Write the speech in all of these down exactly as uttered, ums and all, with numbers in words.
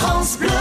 France Bleu.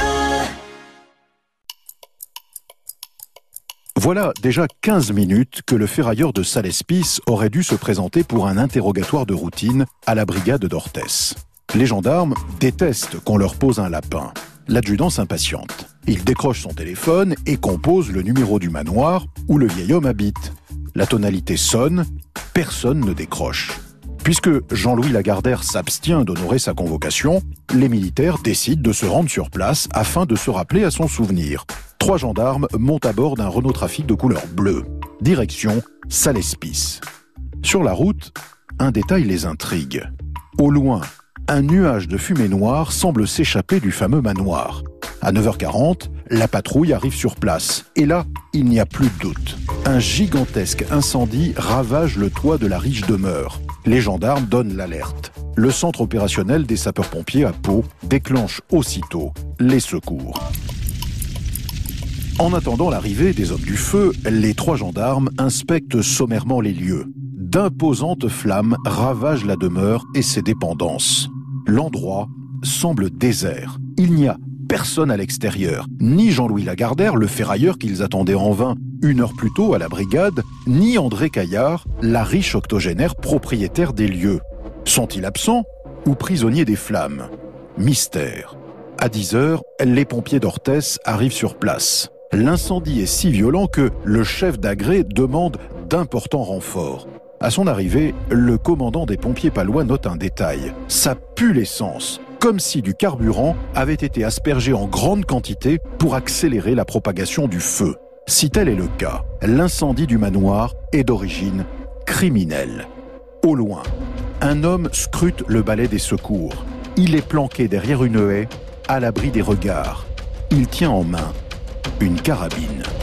Voilà déjà quinze minutes que le ferrailleur de Salespis aurait dû se présenter pour un interrogatoire de routine à la brigade d'Orthès. Les gendarmes détestent qu'on leur pose un lapin. L'adjudant s'impatiente. Il décroche son téléphone et compose le numéro du manoir où le vieil homme habite. La tonalité sonne, personne ne décroche. Puisque Jean-Louis Lagardère s'abstient d'honorer sa convocation, les militaires décident de se rendre sur place afin de se rappeler à son souvenir. Trois gendarmes montent à bord d'un Renault Trafic de couleur bleue. Direction Salespis. Sur la route, un détail les intrigue. Au loin, un nuage de fumée noire semble s'échapper du fameux manoir. À neuf heures quarante, la patrouille arrive sur place. Et là, il n'y a plus de doute. Un gigantesque incendie ravage le toit de la riche demeure. Les gendarmes donnent l'alerte. Le centre opérationnel des sapeurs-pompiers à Pau déclenche aussitôt les secours. En attendant l'arrivée des hommes du feu, les trois gendarmes inspectent sommairement les lieux. D'imposantes flammes ravagent la demeure et ses dépendances. L'endroit semble désert. Il n'y a personne à l'extérieur. Ni Jean-Louis Lagardère, le ferrailleur qu'ils attendaient en vain une heure plus tôt à la brigade, ni André Caillard, la riche octogénaire propriétaire des lieux. Sont-ils absents ou prisonniers des flammes? Mystère. À dix heures, les pompiers d'Orthès arrivent sur place. L'incendie est si violent que le chef d'agré demande d'importants renforts. À son arrivée, le commandant des pompiers palois note un détail. Ça pue l'essence, comme si du carburant avait été aspergé en grande quantité pour accélérer la propagation du feu. Si tel est le cas, l'incendie du manoir est d'origine criminelle. Au loin, un homme scrute le balai des secours. Il est planqué derrière une haie, à l'abri des regards. Il tient en main une carabine.